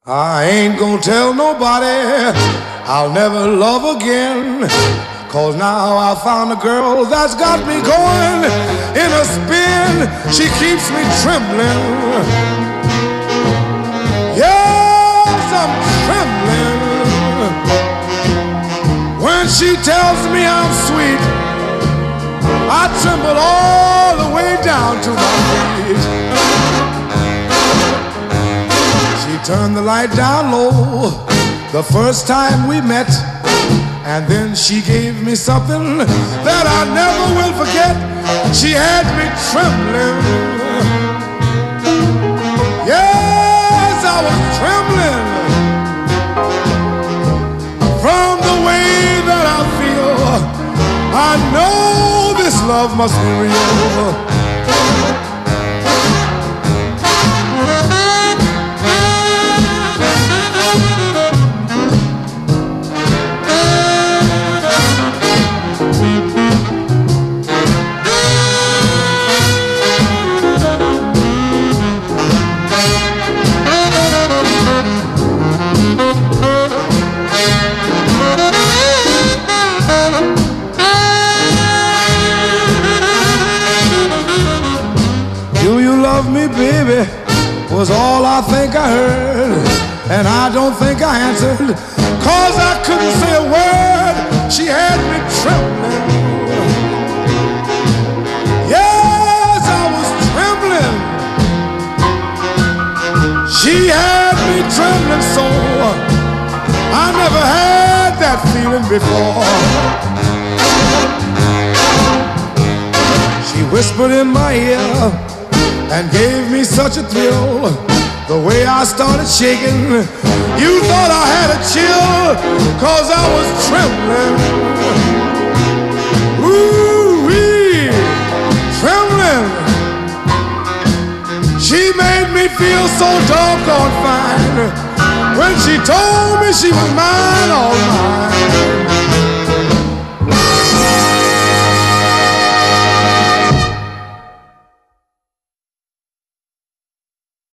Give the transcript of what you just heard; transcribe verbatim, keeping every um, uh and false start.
I ain't gonna tell nobody I'll never love again, 'cause now I found a girl that's got me going in a spin. She keeps me trembling. Yes, I'm trembling when she tells me I'm sweet. I tremble all the way down to my feet. She turned the light down low the first time we met, and then she gave me something that I never will forget. She had me trembling. Yes, I was trembling from the way that I feel. I know this love must be real. Do you love me, baby, was all I think I heard. And I don't think I answered, 'cause I couldn't say a word. She had me trembling. Yes, I was trembling. She had me trembling so I never had that feeling before. She whispered in my ear and gave me such a thrill. The way I started shaking, you thought I had a chill, 'cause I was trembling. Ooh-wee, trembling. She made me feel so doggone fine when she told me she was mine, all mine.